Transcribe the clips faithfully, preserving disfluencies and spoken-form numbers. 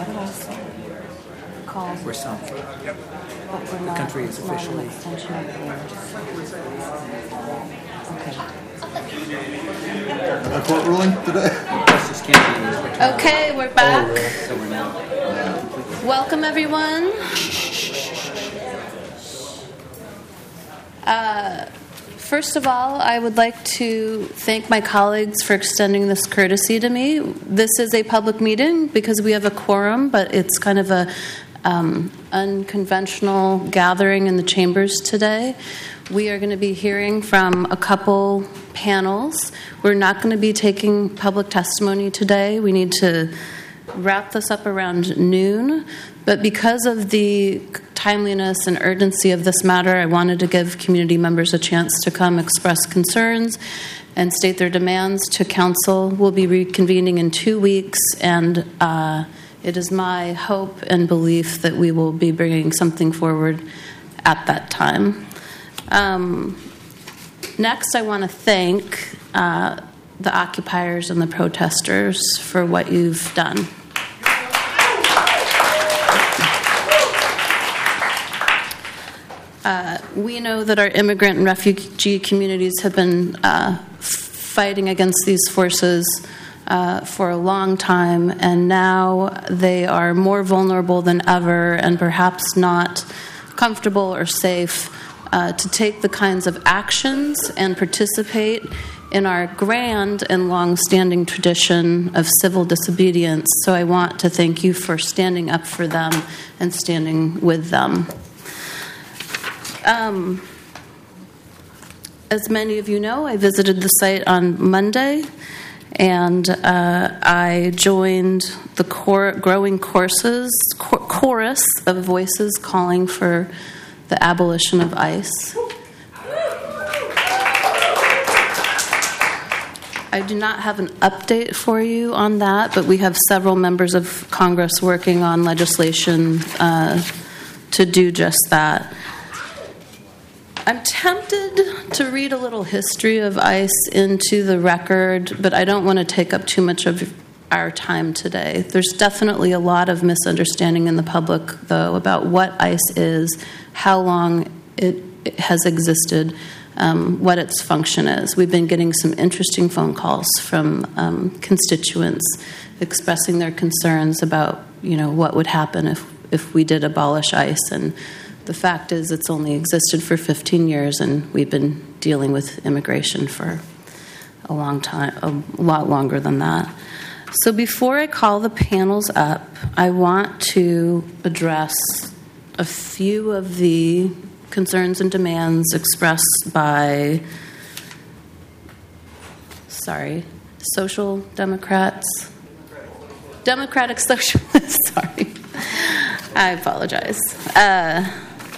capitals called. We're some. Yep. But we're the not, country is officially. Not an extension of the A court ruling today? Okay, we're back. Oh, really? So we're now. Uh, Welcome, everyone. Uh, first of all, I would like to thank my colleagues for extending this courtesy to me. This is a public meeting because we have a quorum, but it's kind of a um, unconventional gathering in the chambers today. We are going to be hearing from a couple panels. We're not going to be taking public testimony today. We need to wrap this up around noon. But because of the timeliness and urgency of this matter, I wanted to give community members a chance to come express concerns and state their demands to council. We'll be reconvening in two weeks, and uh, it is my hope and belief that we will be bringing something forward at that time. Um, next, I want to thank uh, the occupiers and the protesters for what you've done. Uh, we know that our immigrant and refugee communities have been uh, fighting against these forces uh, for a long time, and now they are more vulnerable than ever and perhaps not comfortable or safe uh, to take the kinds of actions and participate in our grand and long-standing tradition of civil disobedience. So I want to thank you for standing up for them and standing with them. Um, as many of you know, I visited the site on Monday, and uh, I joined the cor- growing courses, cor- chorus of voices calling for the abolition of ICE. I do not have an update for you on that, but we have several members of Congress working on legislation uh, to do just that. I'm tempted to read a little history of ICE into the record, but I don't want to take up too much of our time today. There's definitely a lot of misunderstanding in the public, though, about what ICE is, how long it, it has existed, um, what its function is. We've been getting some interesting phone calls from um, constituents expressing their concerns about, you know, what would happen if, if we did abolish ICE. And the fact is it's only existed for fifteen years, and we've been dealing with immigration for a long time, a lot longer than that. So before I call the panels up, I want to address a few of the concerns and demands expressed by, sorry, social democrats, democratic socialists, sorry. I apologize. Uh,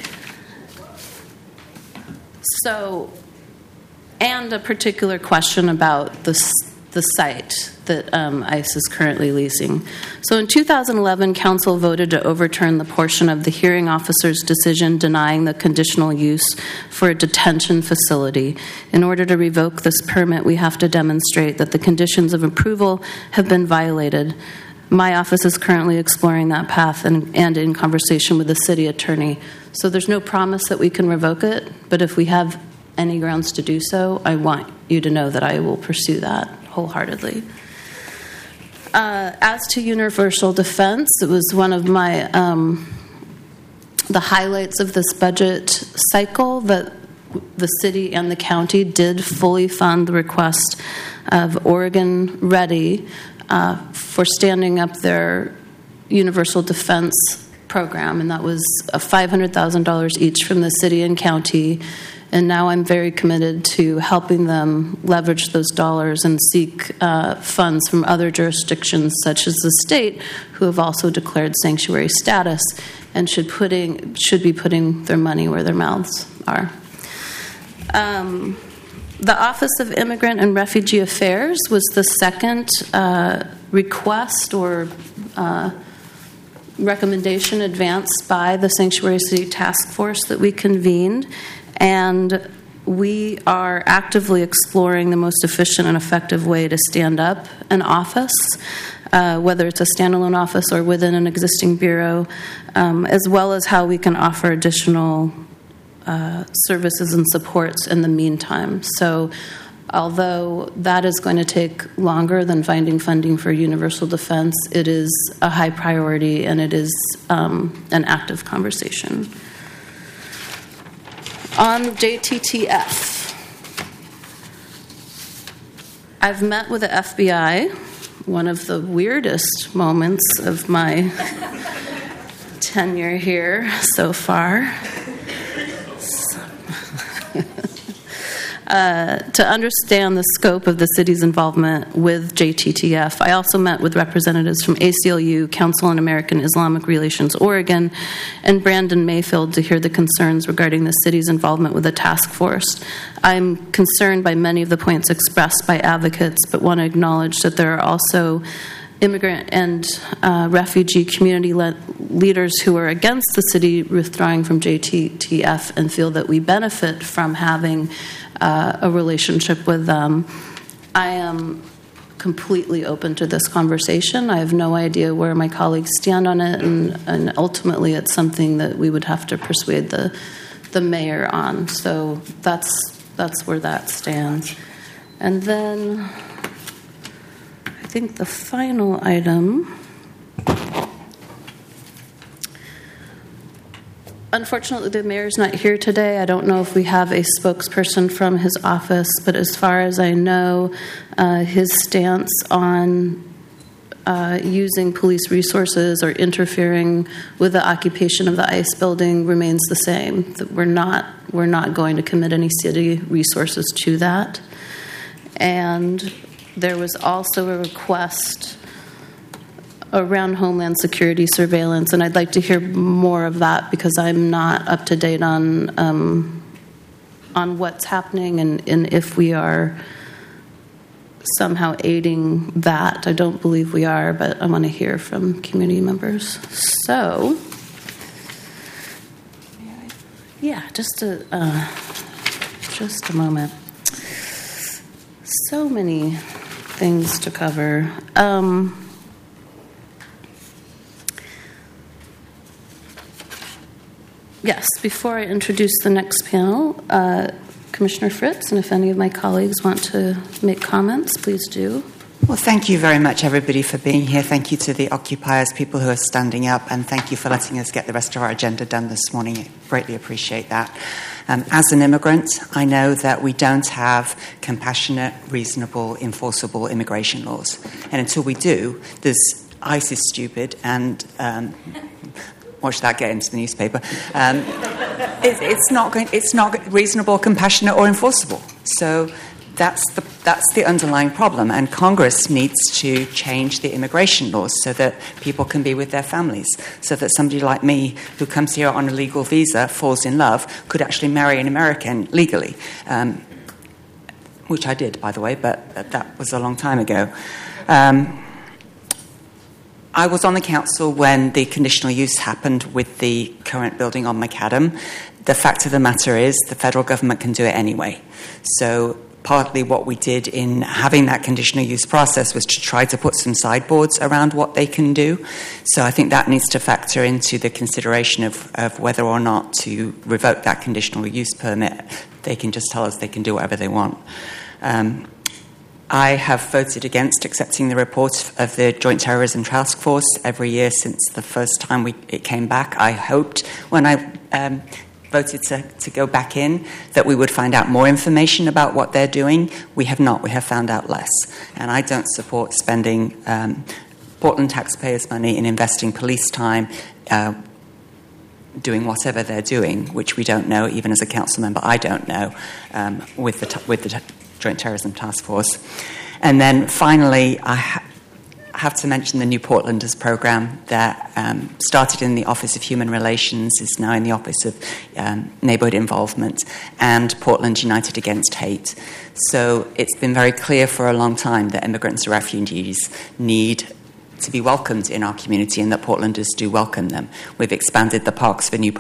So, and a particular question about the, the site that um, ICE is currently leasing. So in two thousand eleven, Council voted to overturn the portion of the hearing officer's decision denying the conditional use for a detention facility. In order to revoke this permit, we have to demonstrate that the conditions of approval have been violated. My office is currently exploring that path and, and in conversation with the city attorney. So there's no promise that we can revoke it, but if we have any grounds to do so, I want you to know that I will pursue that wholeheartedly. Uh, as to universal defense, it was one of my um, the highlights of this budget cycle that the city and the county did fully fund the request of Oregon Ready uh, for standing up their universal defense program, and that was five hundred thousand dollars each from the city and county. And now I'm very committed to helping them leverage those dollars and seek uh, funds from other jurisdictions, such as the state, who have also declared sanctuary status and should putting should be putting their money where their mouths are. Um, the Office of Immigrant and Refugee Affairs was the second uh, request or uh, recommendation advanced by the Sanctuary City Task Force that we convened. And we are actively exploring the most efficient and effective way to stand up an office, uh, whether it's a standalone office or within an existing bureau, um, as well as how we can offer additional uh, services and supports in the meantime. So although that is going to take longer than finding funding for universal defense, it is a high priority and it is um, an active conversation. On J T T F, I've met with the F B I, one of the weirdest moments of my tenure here so far. Uh, to understand the scope of the city's involvement with J T T F. I also met with representatives from A C L U, Council on American Islamic Relations Oregon, and Brandon Mayfield to hear the concerns regarding the city's involvement with the task force. I'm concerned by many of the points expressed by advocates, but want to acknowledge that there are also immigrant and uh, refugee community le- leaders who are against the city withdrawing from J T T F and feel that we benefit from having uh, a relationship with them. I am completely open to this conversation. I have no idea where my colleagues stand on it, and, and ultimately it's something that we would have to persuade the the mayor on. So that's that's where that stands. And then I think the final item, unfortunately the mayor's not here today. I don't know if we have a spokesperson from his office, but as far as I know, uh, his stance on uh, using police resources or interfering with the occupation of the ICE building remains the same. That we're not we're not going to commit any city resources to that. And there was also a request around Homeland Security surveillance, and I'd like to hear more of that because I'm not up to date on um, on what's happening and, and if we are somehow aiding that. I don't believe we are, but I want to hear from community members. So, yeah, just a uh, just a moment. So many things to cover. Um, yes, before I introduce the next panel, uh, Commissioner Fritz, and if any of my colleagues want to make comments, please do. Well, thank you very much, everybody, for being here. Thank you to the occupiers, people who are standing up, and thank you for letting us get the rest of our agenda done this morning. I greatly appreciate that. Um, as an immigrant, I know that we don't have compassionate, reasonable, enforceable immigration laws. And until we do, there's ICE is stupid, and um, watch that get into the newspaper. Um, it, it's not going, it's not reasonable, compassionate, or enforceable. So that's the that's the underlying problem, and Congress needs to change the immigration laws so that people can be with their families, so that somebody like me who comes here on a legal visa, falls in love, could actually marry an American legally, um, which I did, by the way, but that was a long time ago. Um, I was on the council when the conditional use happened with the current building on Macadam. The fact of the matter is the federal government can do it anyway. So partly what we did in having that conditional use process was to try to put some sideboards around what they can do. So I think that needs to factor into the consideration of, of whether or not to revoke that conditional use permit. They can just tell us they can do whatever they want. Um, I have voted against accepting the report of the Joint Terrorism Task Force every year since the first time we, it came back. I hoped when I um, voted to, to go back in that we would find out more information about what they're doing. We have not. We have found out less. And I don't support spending um, Portland taxpayers' money in investing police time uh, doing whatever they're doing, which we don't know, even as a council member, I don't know, um, with the t- with the t- Joint Terrorism Task Force. And then finally, I ha- have to mention the New Portlanders program that um, started in the Office of Human Relations, is now in the Office of um, Neighborhood Involvement, and Portland United Against Hate. So it's been very clear for a long time that immigrants and refugees need to be welcomed in our community and that Portlanders do welcome them. We've expanded the Parks for New pro-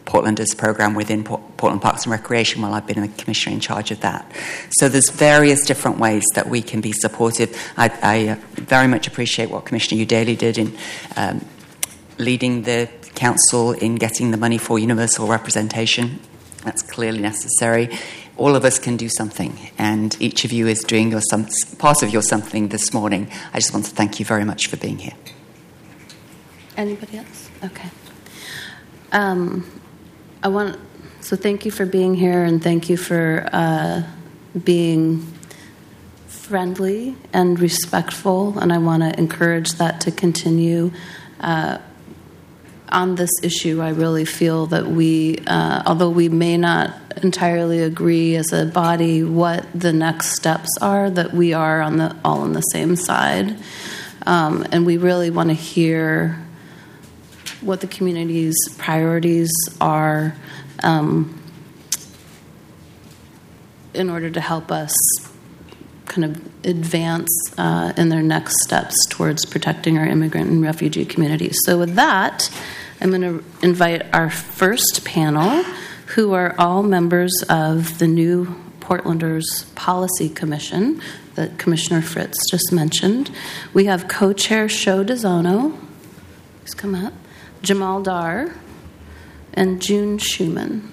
Portlanders program within Port- Portland Parks and Recreation while I've been the commissioner in charge of that. So there's various different ways that we can be supportive. I, I uh, very much appreciate what Commissioner Udaley did in um, leading the council in getting the money for universal representation. That's clearly necessary. All of us can do something, and each of you is doing your some, part of your something this morning. I just want to thank you very much for being here. Anybody else? Okay. Um, I want so thank you for being here, and thank you for uh, being friendly and respectful. And I want to encourage that to continue. Uh, on this issue, I really feel that we, uh, although we may not entirely agree as a body what the next steps are, that we are on the all on the same side, um, and we really want to hear what the community's priorities are um, in order to help us kind of advance uh, in their next steps towards protecting our immigrant and refugee communities. So with that, I'm going to invite our first panel, who are all members of the new Portlanders Policy Commission that Commissioner Fritz just mentioned. We have co-chair Sho DeZono, who's come up, Jamal Dar, and June Schuman.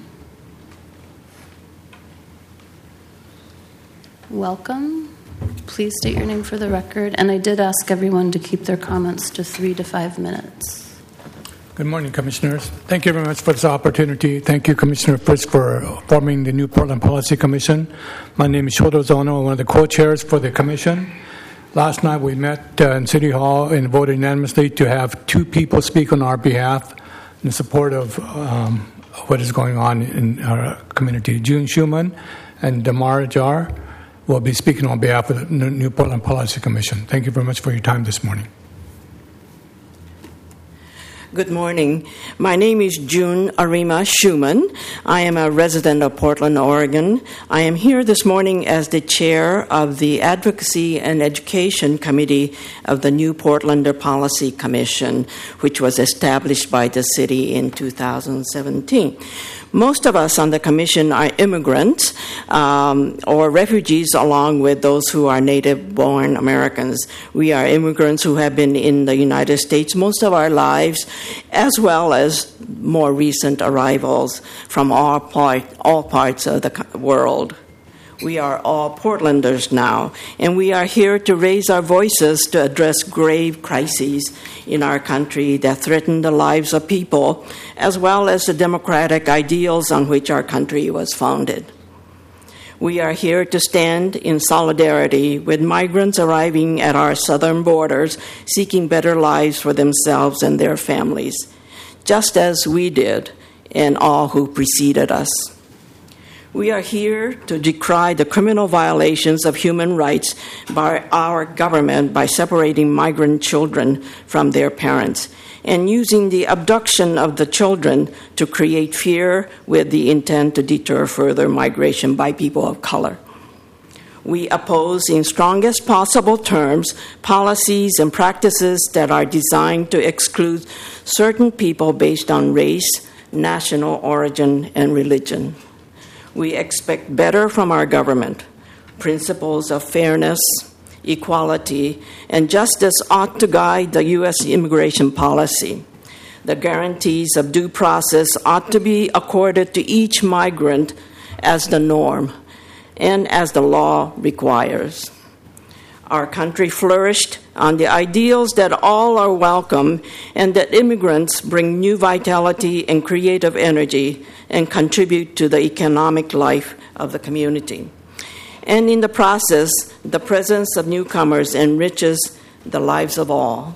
Welcome. Please state your name for the record. And I did ask everyone to keep their comments to three to five minutes. Good morning, Commissioners. Thank you very much for this opportunity. Thank you, Commissioner Fritz, for forming the new Portland Policy Commission. My name is Sho DeZono. I'm one of the co-chairs for the commission. Last night we met uh, in City Hall and voted unanimously to have two people speak on our behalf in support of um, what is going on in our community. June Schuman and Damar Jar will be speaking on behalf of the new Portland Policy Commission. Thank you very much for your time this morning. Good morning. My name is June Arima Schuman. I am a resident of Portland, Oregon. I am here this morning as the chair of the Advocacy and Education Committee of the new Portlander Policy Commission, which was established by the city in two thousand seventeen. Most of us on the commission are immigrants um, or refugees, along with those who are native-born Americans. We are immigrants who have been in the United States most of our lives, as well as more recent arrivals from all, part, all parts of the world. We are all Portlanders now, and we are here to raise our voices to address grave crises in our country that threaten the lives of people, as well as the democratic ideals on which our country was founded. We are here to stand in solidarity with migrants arriving at our southern borders, seeking better lives for themselves and their families, just as we did and all who preceded us. We are here to decry the criminal violations of human rights by our government by separating migrant children from their parents and using the abduction of the children to create fear with the intent to deter further migration by people of color. We oppose, in strongest possible terms, policies and practices that are designed to exclude certain people based on race, national origin, and religion. We expect better from our government. Principles of fairness, equality, and justice ought to guide the U S immigration policy. The guarantees of due process ought to be accorded to each migrant as the norm and as the law requires. Our country flourished on the ideals that all are welcome and that immigrants bring new vitality and creative energy and contribute to the economic life of the community. And in the process, the presence of newcomers enriches the lives of all.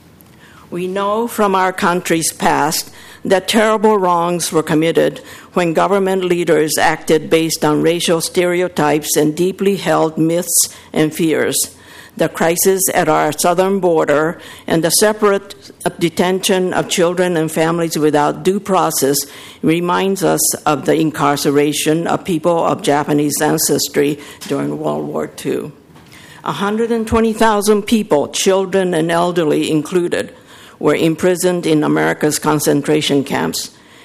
We know from our country's past that terrible wrongs were committed when government leaders acted based on racial stereotypes and deeply held myths and fears. The crisis at our southern border and the separate detention of children and families without due process reminds us of the incarceration of people of Japanese ancestry during World War Two. one hundred twenty thousand people, children and elderly included, were imprisoned in America's concentration camps,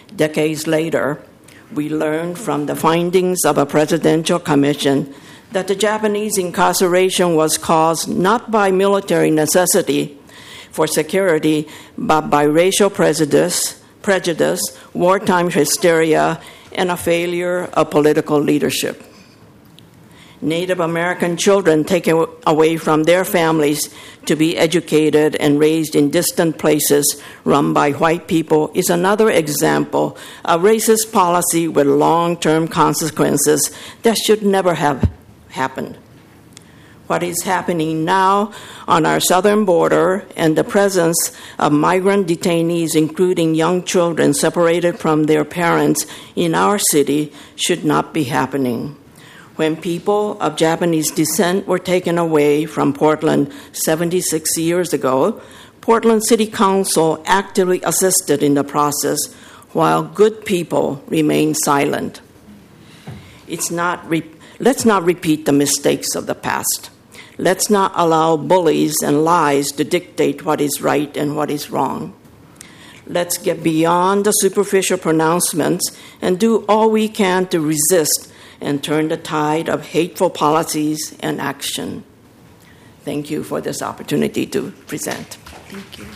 Decades later, we learned from the findings of a presidential commission that the Japanese incarceration was caused not by military necessity for security, but by racial prejudice, prejudice, wartime hysteria, and a failure of political leadership. Native American children taken away from their families to be educated and raised in distant places run by white people is another example of racist policy with long-term consequences that should never have happened. What is happening now on our southern border and the presence of migrant detainees, including young children separated from their parents in our city, should not be happening. When people of Japanese descent were taken away from Portland seventy-six years ago, Portland City Council actively assisted in the process while good people remained silent. It's not re- let's not repeat the mistakes of the past. Let's not allow bullies and lies to dictate what is right and what is wrong. Let's get beyond the superficial pronouncements and do all we can to resist and turn the tide of hateful policies and action. Thank you for this opportunity to present. Thank you.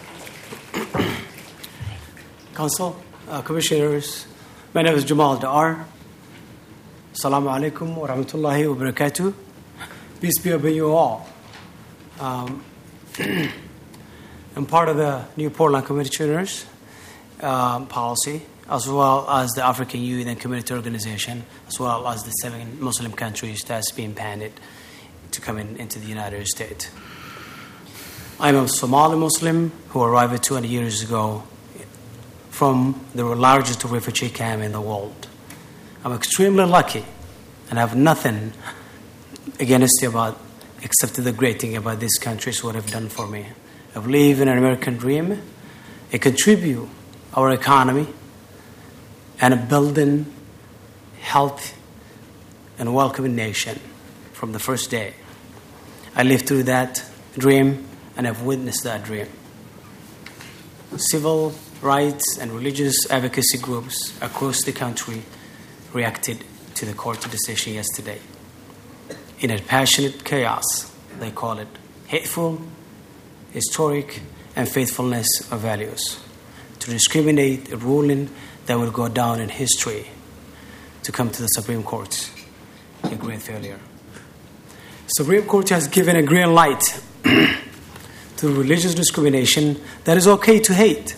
Council, uh, Commissioners, my name is Jamal Dar. Assalamu alaikum wa rahmatullahi wa barakatuh. Peace be upon you all. Um, I'm part of the new Portland Commissioners um, policy, as well as the African Youth and Community Organization, as well as the seven Muslim countries that's been banned to come in, into the United States. I'm a Somali Muslim who arrived two hundred years ago from the largest refugee camp in the world. I'm extremely lucky and have nothing against you about, except the great thing about this country is what have done for me. I've lived in an American dream. I contribute our economy and a building, health, and welcoming nation from the first day. I lived through that dream and have witnessed that dream. Civil rights and religious advocacy groups across the country reacted to the court decision yesterday. In a passionate chaos, they call it hateful, historic, and faithfulness of values, to discriminate a ruling that will go down in history to come to the Supreme Court. A great failure. Supreme Court has given a green light to religious discrimination that is okay to hate.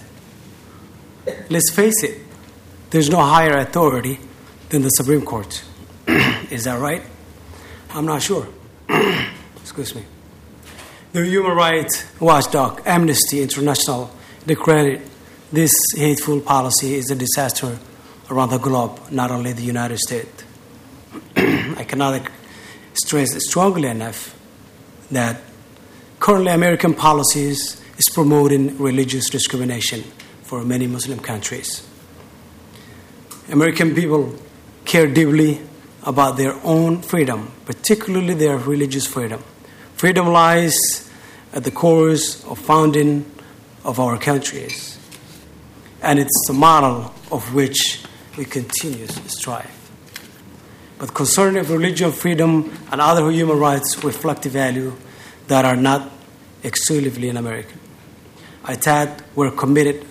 Let's face it, there's no higher authority than the Supreme Court. Is that right? I'm not sure. Excuse me. The human rights watchdog, Amnesty International, declared this hateful policy is a disaster around the globe, not only the United States. I cannot stress strongly enough that currently American policies is promoting religious discrimination for many Muslim countries. American people care deeply about their own freedom, particularly their religious freedom. Freedom lies at the core of founding of our countries, and it's the model of which we continue to strive. But concerning religious freedom and other human rights reflect the value that are not exclusively in America. I thought we're committed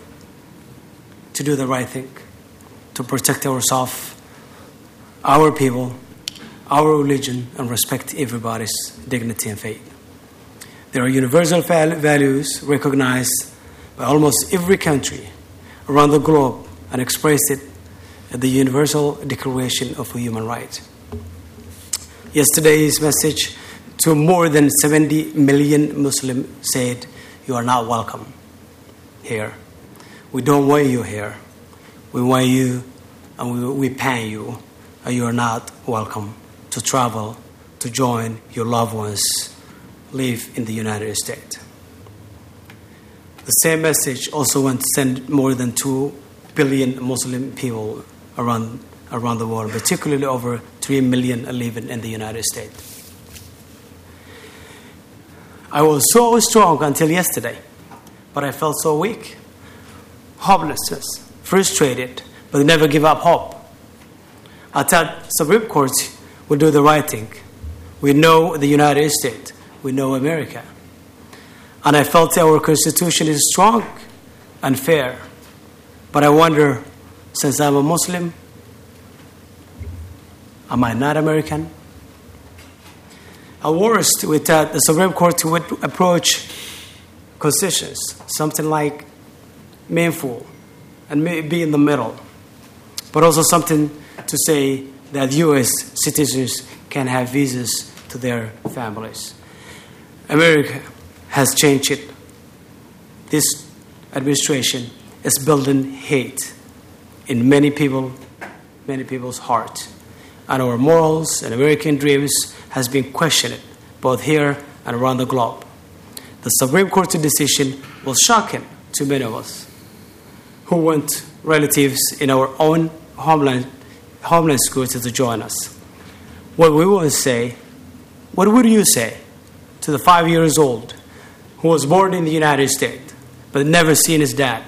to do the right thing, to protect ourselves, our people, our religion, and respect everybody's dignity and faith. There are universal values recognized by almost every country around the globe and expressed it at the Universal Declaration of Human Rights. Yesterday's message to more than seventy million Muslims said, "You are not welcome here. We don't want you here. We want you and we, we pay you, and you are not welcome to travel, to join your loved ones, live in the United States." The same message also went to send more than two billion Muslim people around, around the world, particularly over three million living in the United States. I was so strong until yesterday, but I felt so weak. Hopelessness, frustrated, but never give up hope. I thought Supreme Court would do the right thing. We know the United States. We know America. And I felt our Constitution is strong and fair. But I wonder, since I'm a Muslim, am I not American? At worst, we thought the Supreme Court would approach concessions, something like meaningful, and be in the middle. But also something to say that U S citizens can have visas to their families. America has changed it. This administration is building hate in many people, many people's heart. And our morals and American dreams has been questioned both here and around the globe. The Supreme Court decision was shocking to many of us who want relatives in our own homeland, homeland schools to join us. What we will say, what would you say to the five years old who was born in the United States but never seen his dad,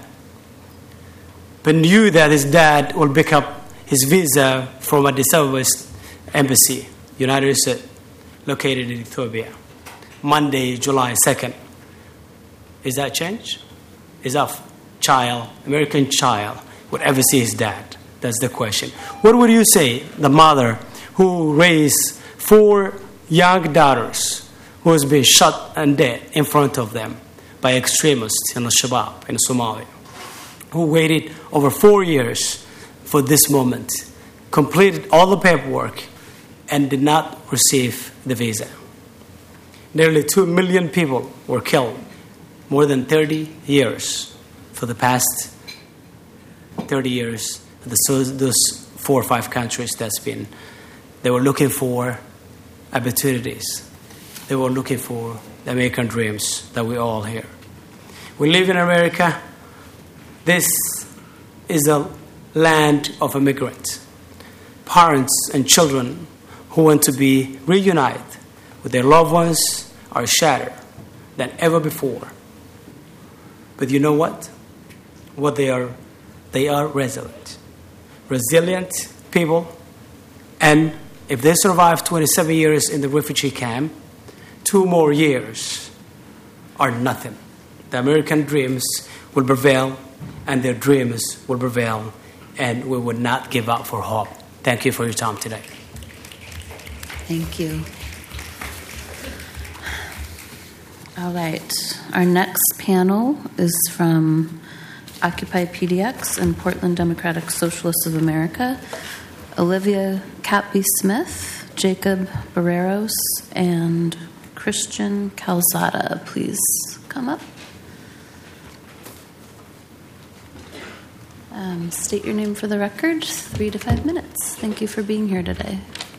but knew that his dad will pick up his visa from Addis Ababa Embassy, United States, located in Ethiopia, Monday, July second. Is that change? Is that child, American child, would ever see his dad? That's the question. What would you say, the mother who raised four young daughters who has been shot and dead in front of them by extremists in Al-Shabaab in Somalia, who waited over four years for this moment, completed all the paperwork, and did not receive the visa? Nearly two million people were killed, more than thirty years, for the past thirty years, those four or five countries that's been, they were looking for opportunities. They were looking for the American dreams that we all hear. We live in America. This is a land of immigrants, parents and children who want to be reunited with their loved ones are shattered than ever before. But you know what? What they are, they are resilient. Resilient people, and if they survive twenty-seven years in the refugee camp, two more years are nothing. The American dreams will prevail, and their dreams will prevail, and we would not give up for hope. Thank you for your time today. Thank you. All right. Our next panel is from Occupy P D X and Portland Democratic Socialists of America. Olivia Catby-Smith, Jacob Barreros, and Christian Calzada. Please come up. Um, state your name for the record, three to five minutes. Thank you for being here today.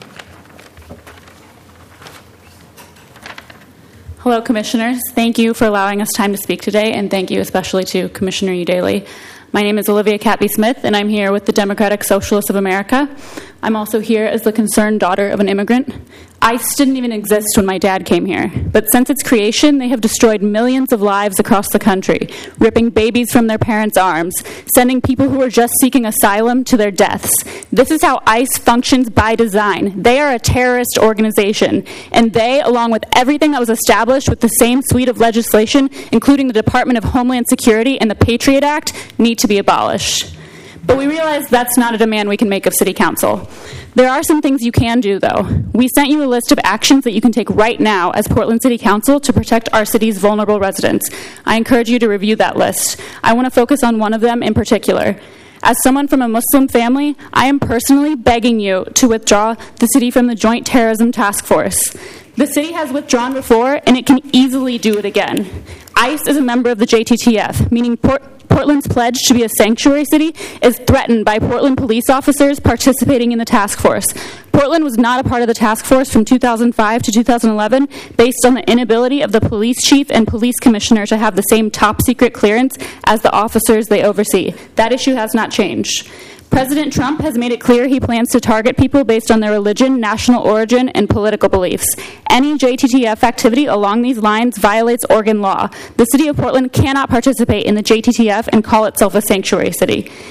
Hello, Commissioners. Thank you for allowing us time to speak today, and thank you especially to Commissioner Udaley. My name is Olivia Catby-Smith, and I'm here with the Democratic Socialists of America. I'm also here as the concerned daughter of an immigrant. ICE didn't even exist when my dad came here, but since its creation, they have destroyed millions of lives across the country, ripping babies from their parents' arms, sending people who are just seeking asylum to their deaths. This is how ICE functions by design. They are a terrorist organization, and they, along with everything that was established with the same suite of legislation, including the Department of Homeland Security and the Patriot Act, need to be abolished. But we realize that's not a demand we can make of City Council. There are some things you can do, though. We sent you a list of actions that you can take right now as Portland City Council to protect our city's vulnerable residents. I encourage you to review that list. I want to focus on one of them in particular. As someone from a Muslim family, I am personally begging you to withdraw the city from the Joint Terrorism Task Force. The city has withdrawn before, and it can easily do it again. ICE is a member of the J T T F, meaning Port- Portland's pledge to be a sanctuary city is threatened by Portland police officers participating in the task force. Portland was not a part of the task force from two thousand five to two thousand eleven based on the inability of the police chief and police commissioner to have the same top-secret clearance as the officers they oversee. That issue has not changed. President Trump has made it clear he plans to target people based on their religion, national origin, and political beliefs. Any J T T F activity along these lines violates Oregon law. The city of Portland cannot participate in the J T T F and call itself a sanctuary city.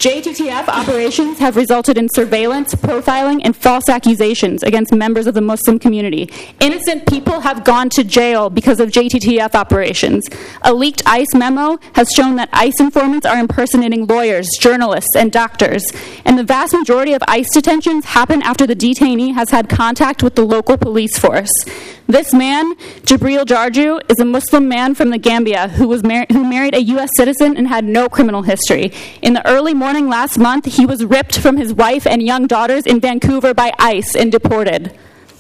J T T F operations have resulted in surveillance, profiling, and false accusations against members of the Muslim community. Innocent people have gone to jail because of J T T F operations. A leaked ICE memo has shown that ICE informants are impersonating lawyers, journalists, and doctors. And the vast majority of ICE detentions happen after the detainee has had contact with the local police force. This man, Jibril Jarju, is a Muslim man from the Gambia who was mar- who married a U S citizen and had no criminal history. In the early morning last month, he was ripped from his wife and young daughters in Vancouver by ICE and deported.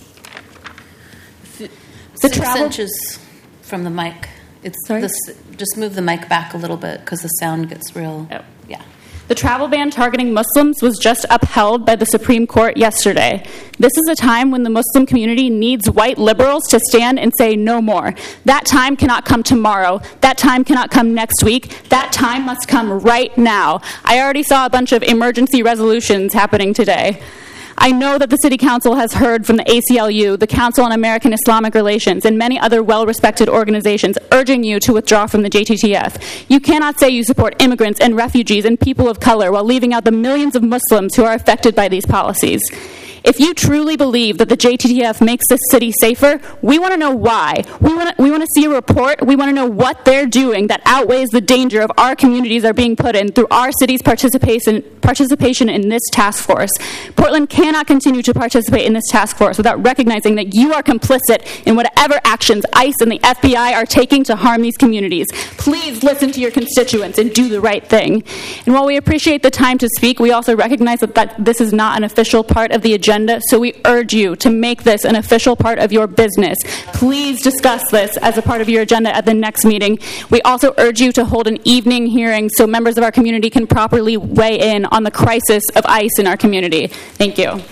The Six travel- inches from the mic. It's Sorry? This, just move the mic back a little bit because the sound gets real. Oh. Yeah. The travel ban targeting Muslims was just upheld by the Supreme Court yesterday. This is a time when the Muslim community needs white liberals to stand and say no more. That time cannot come tomorrow. That time cannot come next week. That time must come right now. I already saw a bunch of emergency resolutions happening today. I know that the City Council has heard from the A C L U, the Council on American Islamic Relations, and many other well-respected organizations urging you to withdraw from the J T T F. You cannot say you support immigrants and refugees and people of color while leaving out the millions of Muslims who are affected by these policies. If you truly believe that the J T T F makes this city safer, we want to know why. We want to, we want to see a report. We want to know what they're doing that outweighs the danger of our communities are being put in through our city's participation participation in this task force. Portland cannot continue to participate in this task force without recognizing that you are complicit in whatever actions ICE and the F B I are taking to harm these communities. Please listen to your constituents and do the right thing. And while we appreciate the time to speak, we also recognize that, that this is not an official part of the agenda. So we urge you to make this an official part of your business. Please discuss this as a part of your agenda at the next meeting. We also urge you to hold an evening hearing so members of our community can properly weigh in on the crisis of ICE in our community. Thank you.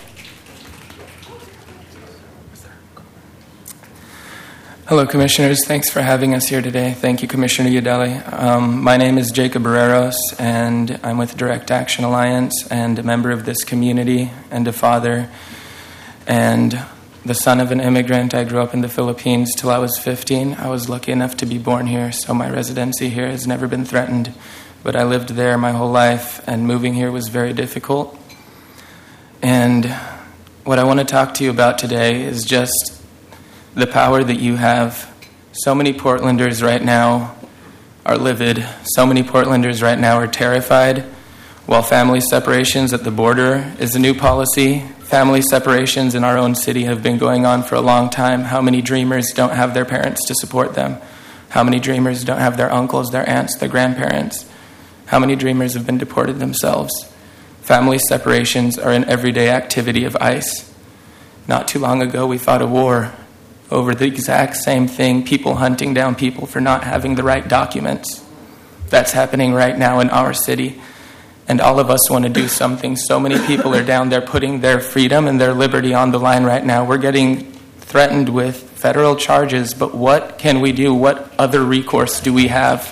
Hello, Commissioners. Thanks for having us here today. Thank you, Commissioner Udeli. Um, my name is Jacob Barreros, and I'm with Direct Action Alliance and a member of this community and a father and the son of an immigrant. I grew up in the Philippines till I was fifteen. I was lucky enough to be born here, so my residency here has never been threatened. But I lived there my whole life, and moving here was very difficult. And what I want to talk to you about today is just the power that you have. So many Portlanders right now are livid. So many Portlanders right now are terrified. While family separations at the border is a new policy, family separations in our own city have been going on for a long time. How many dreamers don't have their parents to support them? How many dreamers don't have their uncles, their aunts, their grandparents? How many dreamers have been deported themselves? Family separations are an everyday activity of ICE. Not too long ago, we fought a war over the exact same thing, people hunting down people for not having the right documents. That's happening right now in our city. And all of us want to do something. So many people are down there putting their freedom and their liberty on the line right now. We're getting threatened with federal charges, but what can we do? What other recourse do we have?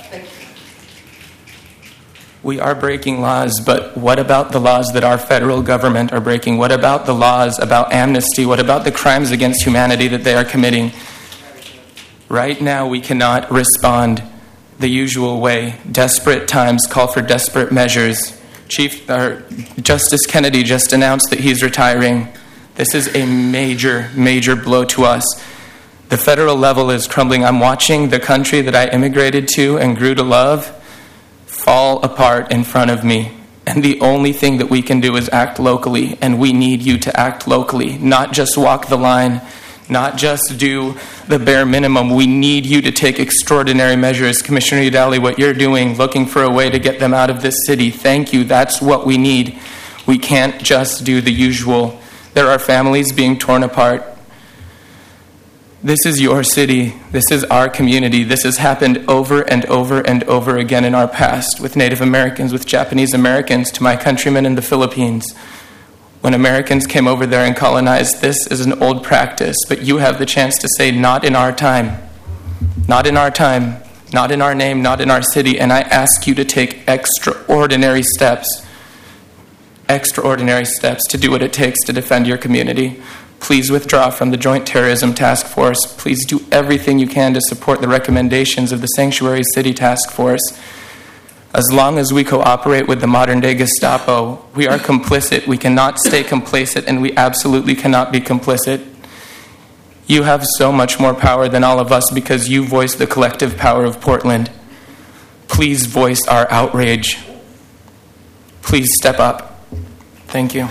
We are breaking laws, but what about the laws that our federal government are breaking? What about the laws about amnesty? What about the crimes against humanity that they are committing? Right now, we cannot respond the usual way. Desperate times call for desperate measures. Chief or Justice Kennedy just announced that he's retiring. This is a major, major blow to us. The federal level is crumbling. I'm watching the country that I immigrated to and grew to love fall apart in front of me. And the only thing that we can do is act locally, and we need you to act locally, not just walk the line, not just do the bare minimum. We need you to take extraordinary measures. Commissioner Udeli, what you're doing, looking for a way to get them out of this city, thank you. That's what we need. We can't just do the usual. There are families being torn apart. This is your city. This is our community. This has happened over and over and over again in our past with Native Americans, with Japanese Americans, to my countrymen in the Philippines. When Americans came over there and colonized, this is an old practice, but you have the chance to say, not in our time, not in our time, not in our name, not in our city, and I ask you to take extraordinary steps, extraordinary steps to do what it takes to defend your community. Please withdraw from the Joint Terrorism Task Force. Please do everything you can to support the recommendations of the Sanctuary City Task Force. As long as we cooperate with the modern-day Gestapo, we are complicit. We cannot stay complacent, and we absolutely cannot be complicit. You have so much more power than all of us because you voice the collective power of Portland. Please voice our outrage. Please step up. Thank you.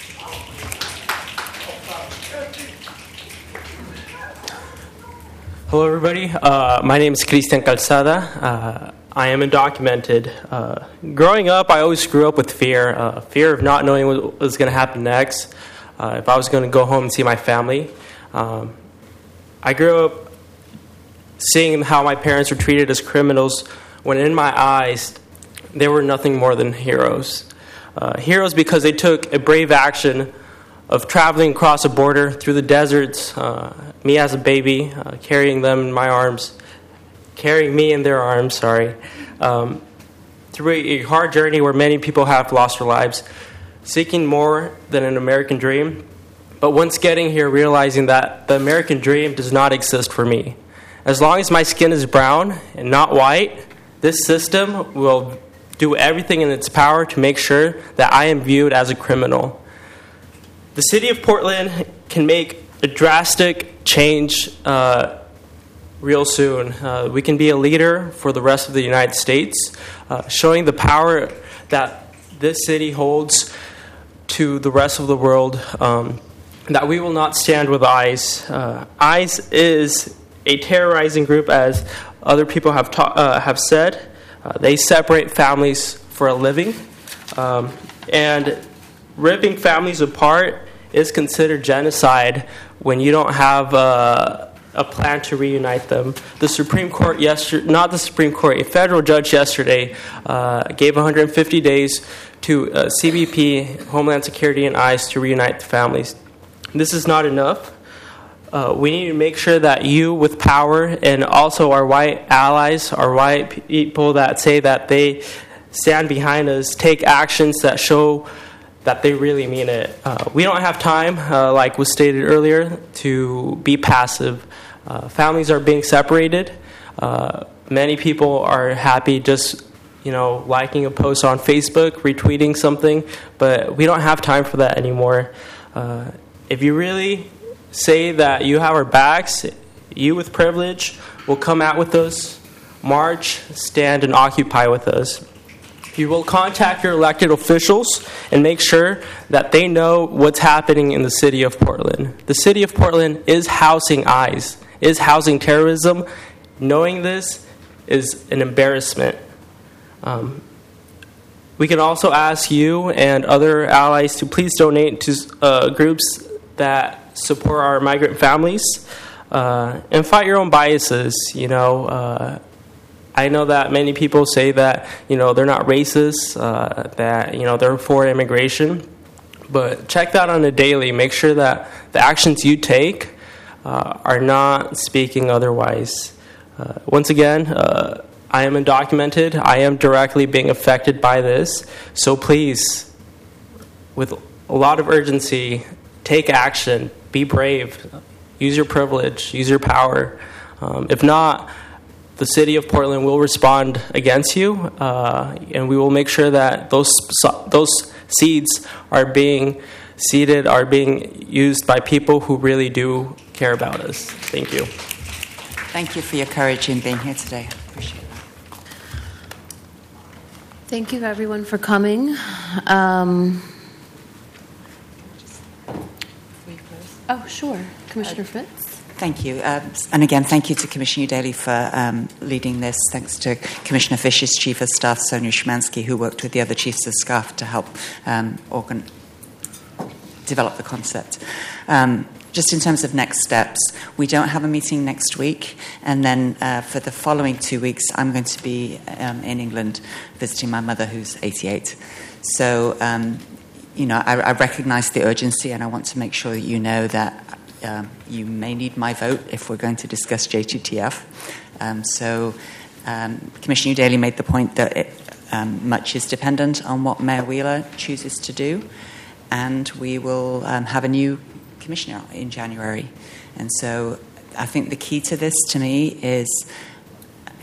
Hello, everybody. Uh, my name is Cristian Calzada. Uh, I am undocumented. Uh, growing up, I always grew up with fear, uh, fear of not knowing what was going to happen next, uh, if I was going to go home and see my family. Um, I grew up seeing how my parents were treated as criminals when in my eyes, they were nothing more than heroes. Uh, heroes because they took a brave action of traveling across a border through the deserts, uh, me as a baby, uh, carrying them in my arms, carrying me in their arms, sorry, um, through a, a hard journey where many people have lost their lives, seeking more than an American dream. But once getting here, realizing that the American dream does not exist for me. As long as my skin is brown and not white, this system will do everything in its power to make sure that I am viewed as a criminal. The city of Portland can make a drastic change uh, real soon. Uh, we can be a leader for the rest of the United States, uh, showing the power that this city holds to the rest of the world, um, that we will not stand with ICE. Uh, ICE is a terrorizing group, as other people have, ta- uh, have said. Uh, they separate families for a living, um, and ripping families apart is considered genocide when you don't have uh, a plan to reunite them. The Supreme Court yesterday, not the Supreme Court, a federal judge yesterday uh, gave one hundred fifty days to uh, C B P, Homeland Security, and ICE to reunite the families. This is not enough. Uh, we need to make sure that you with power and also our white allies, our white people that say that they stand behind us, take actions that show that they really mean it. Uh, we don't have time, uh, like was stated earlier, to be passive. Uh, families are being separated. Uh, many people are happy just, you know, liking a post on Facebook, retweeting something, but we don't have time for that anymore. Uh, if you really say that you have our backs, you with privilege will come out with us, march, stand, and occupy with us. You will contact your elected officials and make sure that they know what's happening in the city of Portland. The city of Portland is housing ICE, is housing terrorism. Knowing this is an embarrassment. Um, we can also ask you and other allies to please donate to uh, groups that support our migrant families, uh, and fight your own biases. You know, uh, I know that many people say that, you know, they're not racist, uh, that, you know, they're for immigration, but check that on a daily. Make sure that the actions you take uh, are not speaking otherwise. Uh, once again, uh, I am undocumented. I am directly being affected by this, so please, with a lot of urgency, take action. Be brave. Use your privilege. Use your power. Um, if not, the city of Portland will respond against you, uh, and we will make sure that those those seeds are being seeded, are being used by people who really do care about us. Thank you. Thank you for your courage in being here today. I appreciate that. Thank you, everyone, for coming. Um, Oh, sure. Commissioner Fritz? Thank you. Um, and again, thank you to Commissioner Daly for um, leading this. Thanks to Commissioner Fisher's Chief of Staff, Sonia Szymanski, who worked with the other Chiefs of Staff to help um, organ- develop the concept. Um, just in terms of next steps, we don't have a meeting next week. And then uh, for the following two weeks, I'm going to be um, in England visiting my mother, who's eighty-eight. So... Um, You know, I, I recognise the urgency, and I want to make sure that you know that um, you may need my vote if we're going to discuss J two T F. Um, so, um, Commissioner Daly made the point that it, um, much is dependent on what Mayor Wheeler chooses to do, and we will um, have a new commissioner in January. And so, I think the key to this, to me, is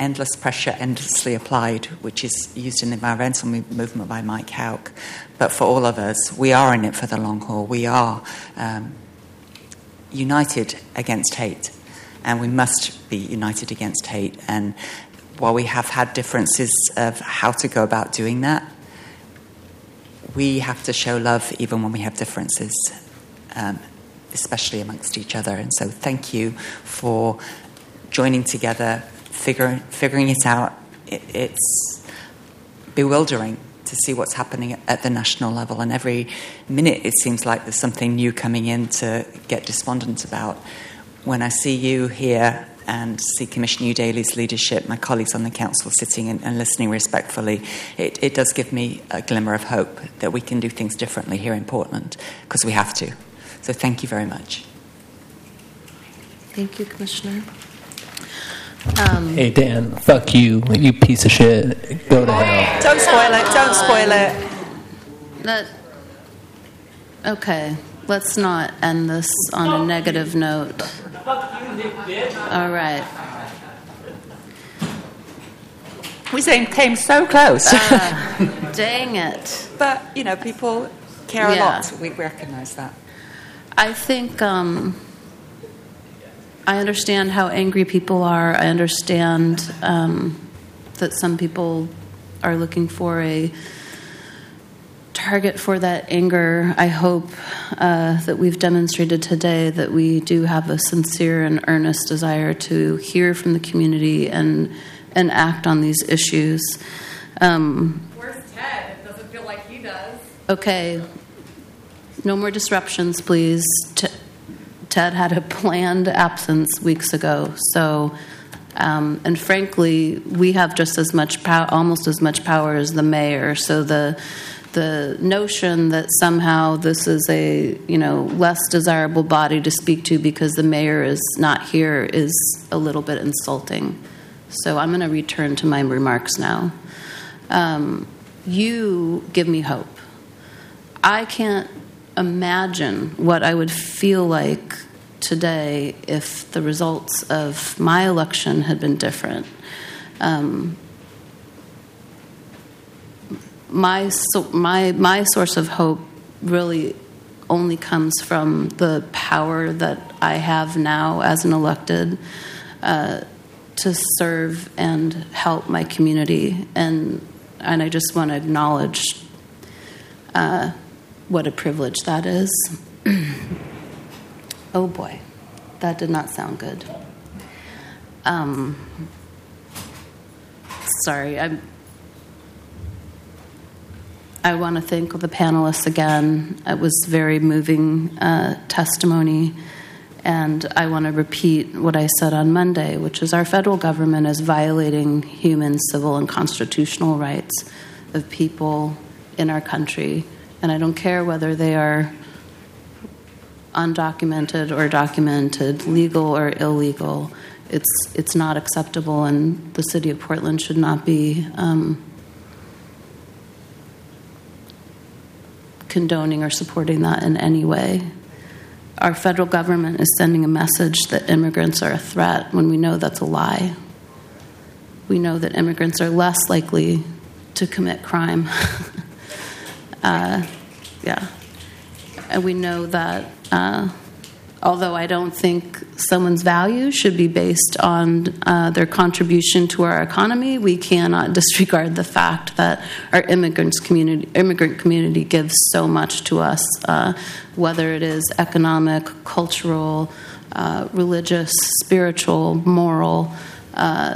endless pressure, endlessly applied, which is used in the environmental movement by Mike Houck. But for all of us, we are in it for the long haul. We are um, united against hate, and we must be united against hate. And while we have had differences of how to go about doing that, we have to show love even when we have differences, um, especially amongst each other. And so thank you for joining together, figure, figuring it out. It, it's bewildering to see what's happening at the national level. And every minute it seems like there's something new coming in to get despondent about. When I see you here and see Commissioner Udaley's leadership, my colleagues on the council sitting and, and listening respectfully, it, it does give me a glimmer of hope that we can do things differently here in Portland, because we have to. So thank you very much. Thank you, Commissioner. Um, Hey, Dan, fuck you, you piece of shit. Go to hell. Don't spoil it, don't spoil it. that, okay, let's not end this on a negative note. All right. We came so close. Uh, dang it. But, you know, people care a Yeah. lot. We recognise that. I think um, I understand how angry people are. I understand um, that some people are looking for a target for that anger. I hope uh, that we've demonstrated today that we do have a sincere and earnest desire to hear from the community and and act on these issues. Um, Where's Ted? It doesn't feel like he does. okay, no more disruptions, please. T- Ted had a planned absence weeks ago, so. Um, and frankly, we have just as much power, almost as much power as the mayor. So the the notion that somehow this is a you know less desirable body to speak to because the mayor is not here is a little bit insulting. So I'm going to return to my remarks now. Um, you give me hope. I can't imagine what I would feel like today if the results of my election had been different. Um, my so, my my source of hope really only comes from the power that I have now as an elected uh, to serve and help my community, and and I just want to acknowledge uh, what a privilege that is. Oh boy, that did not sound good. Um, sorry, I'm, I want to thank the panelists again. It was very moving uh, testimony, and I want to repeat what I said on Monday, which is our federal government is violating human, civil, and constitutional rights of people in our country, and I don't care whether they are undocumented or documented, legal or illegal. It's it's not acceptable, and the city of Portland should not be um, condoning or supporting that in any way. Our federal government is sending a message that immigrants are a threat when we know that's a lie. We know that immigrants are less likely to commit crime. uh, yeah. And we know that uh, although I don't think someone's value should be based on uh, their contribution to our economy, we cannot disregard the fact that our immigrants community, immigrant community gives so much to us, uh, whether it is economic, cultural, uh, religious, spiritual, moral. Uh,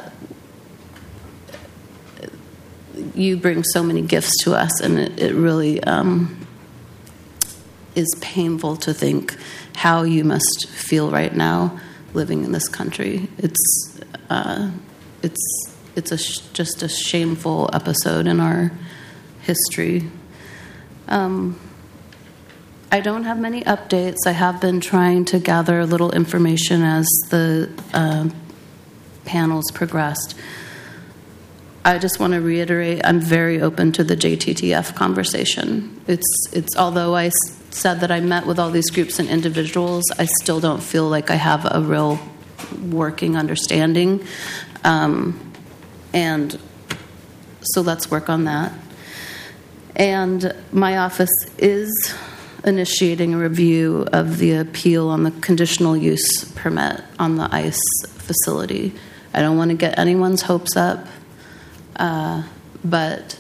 you bring so many gifts to us, and it, it really um, is painful to think how you must feel right now living in this country. It's uh, it's it's a sh- just a shameful episode in our history. Um, I don't have many updates. I have been trying to gather a little information as the uh, panels progressed. I just want to reiterate, I'm very open to the J T T F conversation. It's it's although I said that I met with all these groups and individuals, I still don't feel like I have a real working understanding. Um, and so let's work on that. And my office is initiating a review of the appeal on the conditional use permit on the ICE facility. I don't want to get anyone's hopes up, uh, but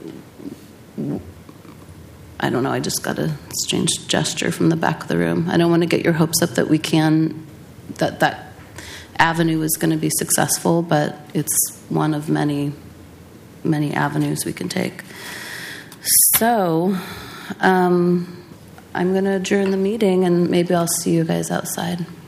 I don't know, I just got a strange gesture from the back of the room. I don't want to get your hopes up that we can, that that avenue is going to be successful, but it's one of many, many avenues we can take. So, um, I'm going to adjourn the meeting, and maybe I'll see you guys outside.